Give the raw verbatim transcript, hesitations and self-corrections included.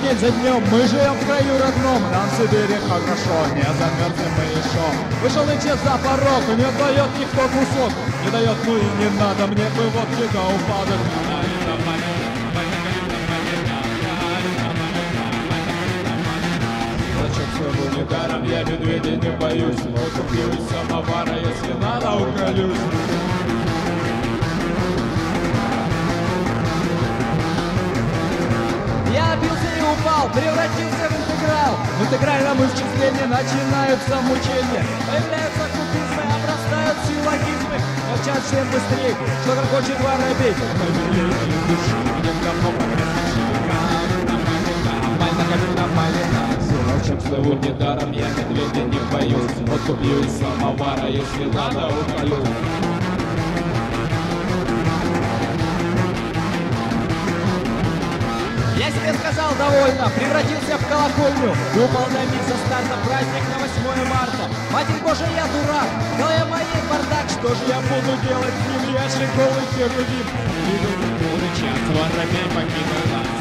день за днем мы живем в краю родном, нам в Сибири хорошо, не замерзнем мы еще. Вышел нынче за порог, не дает никто кусок, не дает, ну и не надо мне, бы вот где-то упадок. Недаром я медведей не боюсь, но куплю из самовара, если надо, уколюсь. Я бился и упал, превратился в интеграл. В интегральном исчислении начинаются мучения. Появляются кубизмы, обрастают силлогизмы. Молчат всем быстрее, что хочет воробей. Слову недаром я медведя не боюсь, вот куплю из самовара, если надо, уколю. Я себе сказал довольно, превратился в колокольню и упал на миг со старта праздник на восьмое марта. Матерь Божия, я дурак, в голове моей бардак, что же я буду делать с ним? Я же голый херувим. И рычат, воробей покинул нас.